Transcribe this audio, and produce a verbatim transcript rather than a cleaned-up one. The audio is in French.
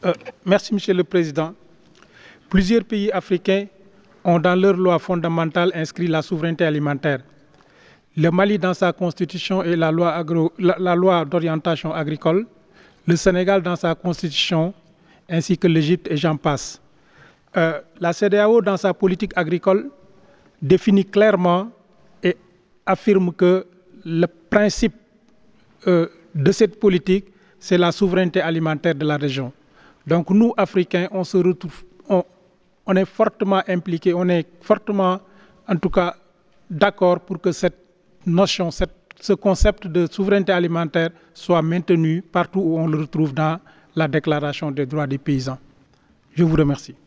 Euh, merci, Monsieur le Président. Plusieurs pays africains ont dans leur loi fondamentale inscrit la souveraineté alimentaire. Le Mali dans sa constitution et la loi, agro, la, la loi d'orientation agricole, le Sénégal dans sa constitution, ainsi que l'Égypte et j'en passe. Euh, la C E D E A O dans sa politique agricole définit clairement et affirme que le principe euh, de cette politique, c'est la souveraineté alimentaire de la région. Donc nous, Africains, on se retrouve, on, on est fortement impliqués, on est fortement, en tout cas, d'accord pour que cette notion, cette, ce concept de souveraineté alimentaire soit maintenu partout où on le retrouve dans la Déclaration des droits des paysans. Je vous remercie.